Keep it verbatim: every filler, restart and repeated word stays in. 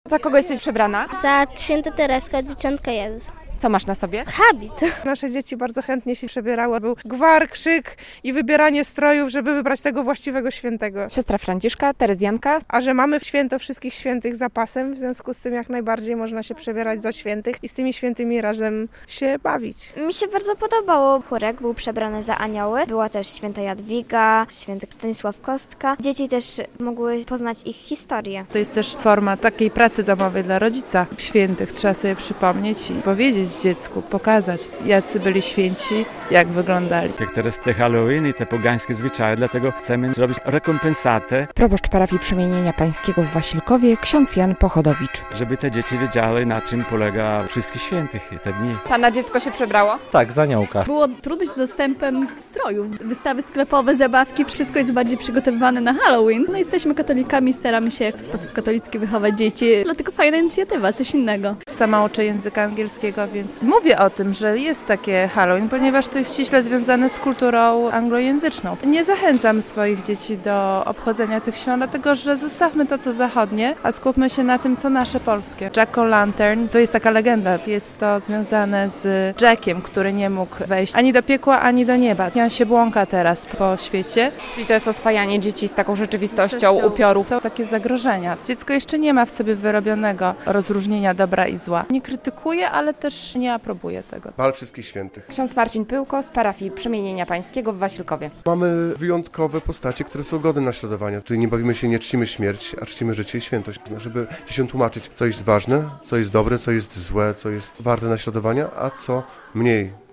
Za kogo jesteś przebrana? Za świętą Tereskę, dzieciątka Jezus. Co masz na sobie? Habit. Nasze dzieci bardzo chętnie się przebierały. Był gwar, krzyk i wybieranie strojów, żeby wybrać tego właściwego świętego. Siostra Franciszka, Terezjanka. A że mamy święto wszystkich świętych zapasem, w związku z tym jak najbardziej można się przebierać za świętych i z tymi świętymi razem się bawić. Mi się bardzo podobało. Chórek był przebrany za anioły. Była też święta Jadwiga, święty Stanisław Kostka. Dzieci też mogły poznać ich historię. To jest też forma takiej pracy domowej dla rodzica. Świętych trzeba sobie przypomnieć i powiedzieć dziecku, pokazać, jacy byli święci, jak wyglądali. Jak teraz te Halloween i te pogańskie zwyczaje, dlatego chcemy zrobić rekompensatę. Proboszcz parafii Przemienienia Pańskiego w Wasilkowie, ksiądz Jan Pochodowicz. Żeby te dzieci wiedziały, na czym polega wszystkich świętych i te dni. Pana dziecko się przebrało? Tak, za aniołka. Było trudność z dostępem strojów. Wystawy sklepowe, zabawki, wszystko jest bardziej przygotowywane na Halloween. No jesteśmy katolikami, staramy się w sposób katolicki wychować dzieci, dlatego fajna inicjatywa, coś innego. Sama uczę języka angielskiego, więc mówię o tym, że jest takie Halloween, ponieważ to jest ściśle związane z kulturą anglojęzyczną. Nie zachęcam swoich dzieci do obchodzenia tych świąt, dlatego że zostawmy to, co zachodnie, a skupmy się na tym, co nasze polskie. Jack-o'-lantern to jest taka legenda. Jest to związane z Jackiem, który nie mógł wejść ani do piekła, ani do nieba. I on się błąka teraz po świecie. Czyli to jest oswajanie dzieci z taką rzeczywistością upiorów. Są takie zagrożenia. Dziecko jeszcze nie ma w sobie wyrobionego rozróżnienia dobra i zła. Nie krytykuje, ale też nie aprobuje tego. Bal Wszystkich Świętych. Ksiądz Marcin Pyłko z parafii Przemienienia Pańskiego w Wasilkowie. Mamy wyjątkowe postacie, które są godne naśladowania. Tutaj nie bawimy się, nie czcimy śmierć, a czcimy życie i świętość. Żeby dzieciom tłumaczyć, co jest ważne, co jest dobre, co jest złe, co jest warte naśladowania, a co mniej